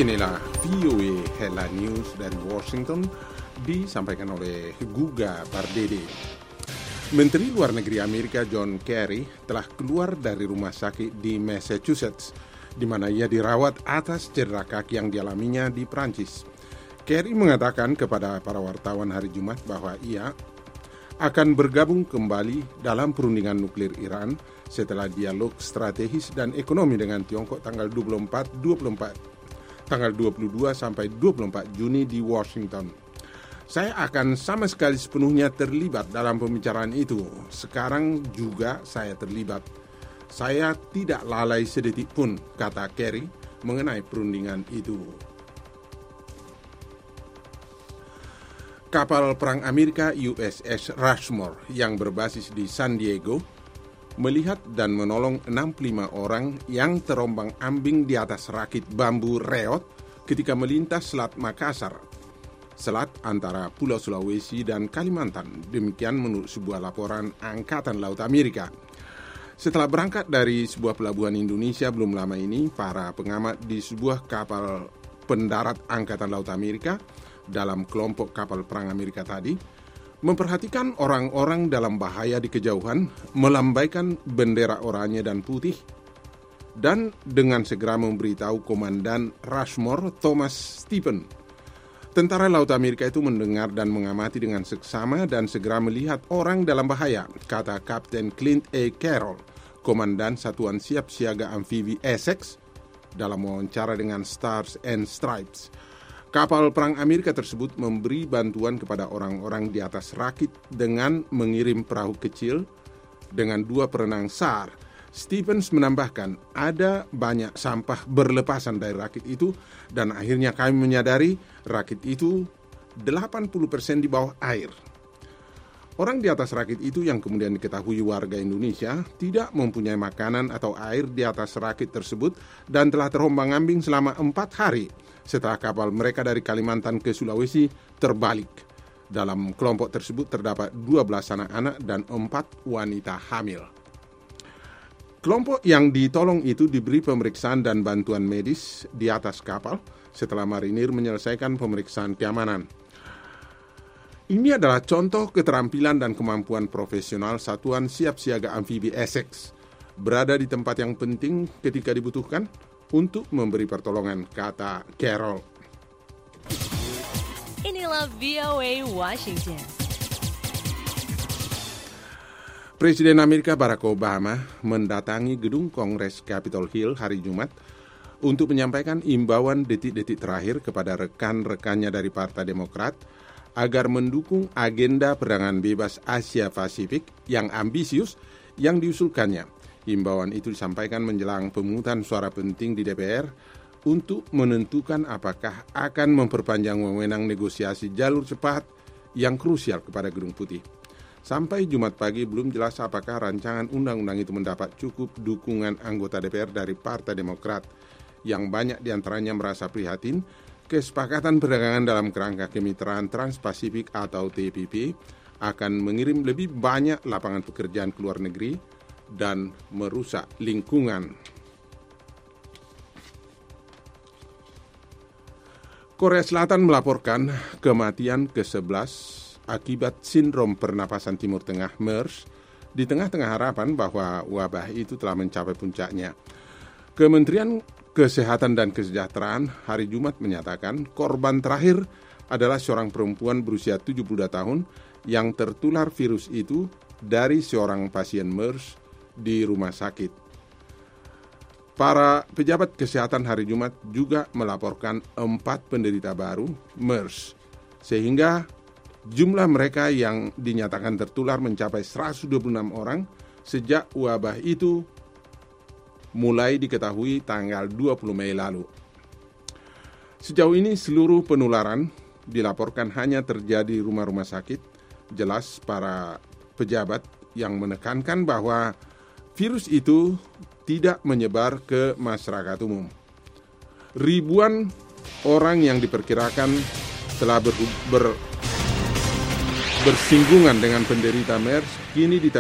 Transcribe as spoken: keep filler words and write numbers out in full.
Inilah V O A Headline News dari Washington, disampaikan oleh Guga Pardede. Menteri Luar Negeri Amerika John Kerry telah keluar dari rumah sakit di Massachusetts, di mana ia dirawat atas cedera kaki yang dialaminya di Prancis. Kerry mengatakan kepada para wartawan hari Jumat bahwa ia akan bergabung kembali dalam perundingan nuklir Iran setelah dialog strategis dan ekonomi dengan Tiongkok tanggal dua puluh empat, dua puluh empat, tanggal dua puluh dua sampai dua puluh empat Juni di Washington. Saya akan sama sekali sepenuhnya terlibat dalam pembicaraan itu. Sekarang juga saya terlibat. Saya tidak lalai sedetik pun, kata Kerry mengenai perundingan itu. Kapal perang Amerika U S S Rushmore yang berbasis di San Diego melihat dan menolong enam puluh lima orang yang terombang-ambing di atas rakit bambu reot ketika melintas Selat Makassar, selat antara Pulau Sulawesi dan Kalimantan. Demikian menurut sebuah laporan Angkatan Laut Amerika. Setelah berangkat dari sebuah pelabuhan Indonesia belum lama ini, para pengamat di sebuah kapal pendarat Angkatan Laut Amerika dalam kelompok kapal perang Amerika tadi memperhatikan orang-orang dalam bahaya di kejauhan melambaikan bendera oranye dan putih dan dengan segera memberitahu Komandan Rushmore Thomas Stephen. Tentara Laut Amerika itu mendengar dan mengamati dengan seksama dan segera melihat orang dalam bahaya, kata Kapten Clint A. Carroll, Komandan Satuan Siap Siaga Amfibi Essex, dalam wawancara dengan Stars and Stripes. Kapal perang Amerika tersebut memberi bantuan kepada orang-orang di atas rakit dengan mengirim perahu kecil dengan dua perenang S A R. Stevens menambahkan, ada banyak sampah berlepasan dari rakit itu dan akhirnya kami menyadari rakit itu delapan puluh persen di bawah air. Orang di atas rakit itu yang kemudian diketahui warga Indonesia tidak mempunyai makanan atau air di atas rakit tersebut dan telah terombang-ambing selama empat hari setelah kapal mereka dari Kalimantan ke Sulawesi terbalik. Dalam kelompok tersebut terdapat dua belas anak-anak dan empat wanita hamil. Kelompok yang ditolong itu diberi pemeriksaan dan bantuan medis di atas kapal setelah marinir menyelesaikan pemeriksaan keamanan. Ini adalah contoh keterampilan dan kemampuan profesional Satuan Siap Siaga Amfibi Essex, berada di tempat yang penting ketika dibutuhkan untuk memberi pertolongan, kata Carroll. Inilah V O A Washington. Presiden Amerika Barack Obama mendatangi gedung Kongres Capitol Hill hari Jumat untuk menyampaikan imbauan detik-detik terakhir kepada rekan-rekannya dari Partai Demokrat agar mendukung agenda perdagangan bebas Asia Pasifik yang ambisius yang diusulkannya. Himbauan itu disampaikan menjelang pemungutan suara penting di D P R untuk menentukan apakah akan memperpanjang wewenang negosiasi jalur cepat yang krusial kepada Gedung Putih. Sampai Jumat pagi belum jelas apakah rancangan undang-undang itu mendapat cukup dukungan anggota D P R dari Partai Demokrat, yang banyak diantaranya merasa prihatin kesepakatan perdagangan dalam kerangka kemitraan Trans-Pasifik atau T P P akan mengirim lebih banyak lapangan pekerjaan ke luar negeri dan merusak lingkungan. Korea Selatan melaporkan kematian ke sebelas akibat sindrom pernapasan Timur Tengah MERS di tengah-tengah harapan bahwa wabah itu telah mencapai puncaknya. Kementerian Kesehatan dan Kesejahteraan hari Jumat menyatakan korban terakhir adalah seorang perempuan berusia tujuh puluh dua tahun yang tertular virus itu dari seorang pasien MERS di rumah sakit. Para pejabat kesehatan hari Jumat juga melaporkan empat penderita baru MERS, sehingga jumlah mereka yang dinyatakan tertular mencapai seratus dua puluh enam orang sejak wabah itu mulai diketahui tanggal dua puluh Mei lalu. Sejauh ini seluruh penularan dilaporkan hanya terjadi di rumah-rumah sakit. Jelas para pejabat yang menekankan bahwa virus itu tidak menyebar ke masyarakat umum. Ribuan orang yang diperkirakan telah ber, ber, bersinggungan dengan penderita MERS kini